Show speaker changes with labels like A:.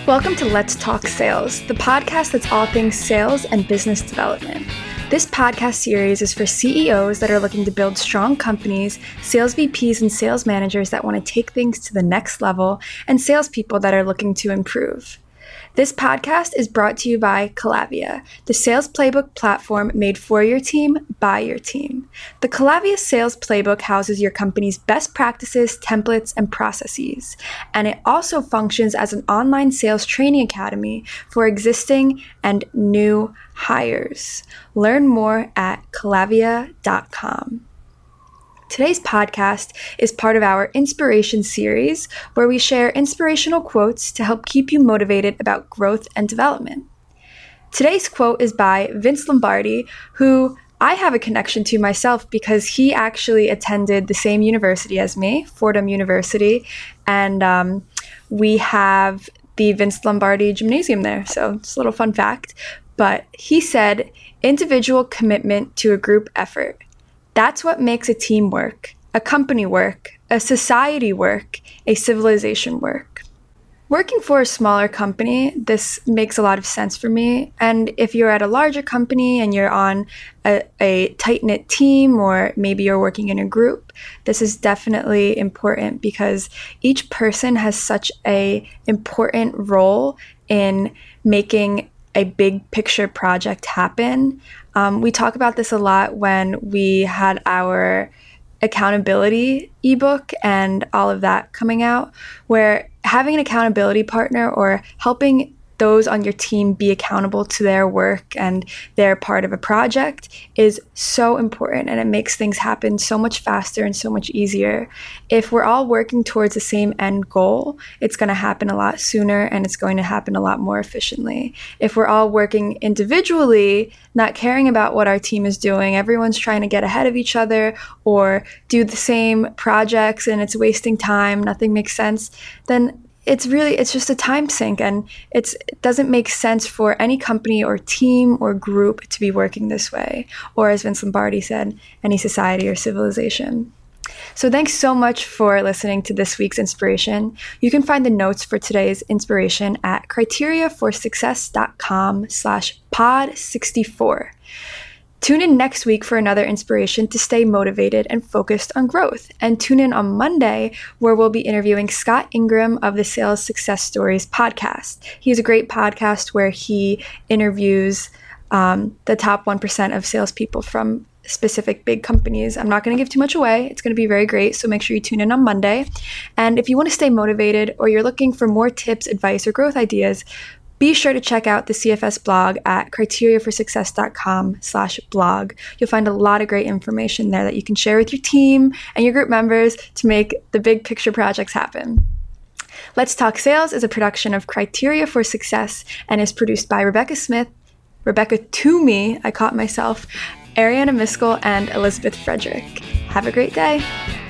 A: Welcome to Let's Talk Sales, the podcast that's all things sales and business development. This podcast series is for CEOs that are looking to build strong companies, sales VPs and sales managers that want to take things to the next level, and salespeople that are looking to improve. This podcast is brought to you by Calavia, the sales playbook platform made for your team, by your team. The Calavia sales playbook houses your company's best practices, templates, and processes. And it also functions as an online sales training academy for existing and new hires. Learn more at calavia.com. Today's podcast is part of our Inspiration series, where we share inspirational quotes to help keep you motivated about growth and development. Today's quote is by Vince Lombardi, who I have a connection to myself because he actually attended the same university as me, Fordham University, and we have the Vince Lombardi Gymnasium there, so it's a little fun fact. But he said, individual commitment to a group effort. That's what makes a team work, a company work, a society work, a civilization work. Working for a smaller company, this makes a lot of sense for me. And if you're at a larger company and you're on a tight-knit team, or maybe you're working in a group, this is definitely important because each person has such an important role in making a big picture project happen. We talk about this a lot when we had our accountability ebook and all of that coming out, where having an accountability partner or helping those on your team be accountable to their work and they're part of a project is so important, and it makes things happen so much faster and so much easier. If we're all working towards the same end goal, it's going to happen a lot sooner and it's going to happen a lot more efficiently. If we're all working individually, not caring about what our team is doing, everyone's trying to get ahead of each other or do the same projects and it's wasting time, nothing makes sense, then it's just a time sink, and it doesn't make sense for any company or team or group to be working this way, or as Vince Lombardi said, any society or civilization. So thanks so much for listening to this week's inspiration. You can find the notes for today's inspiration at criteriaforsuccess.com/pod64. Tune in next week for another inspiration to stay motivated and focused on growth. And tune in on Monday, where we'll be interviewing Scott Ingram of the Sales Success Stories podcast. He has a great podcast where he interviews the top 1% of salespeople from specific big companies. I'm not going to give too much away. It's going to be very great, so make sure you tune in on Monday. And if you want to stay motivated or you're looking for more tips, advice, or growth ideas, be sure to check out the CFS blog at criteriaforsuccess.com/blog. You'll find a lot of great information there that you can share with your team and your group members to make the big picture projects happen. Let's Talk Sales is a production of Criteria for Success and is produced by Rebecca Smith, Rebecca Toomey, I caught myself, Ariana Miskell, and Elizabeth Frederick. Have a great day.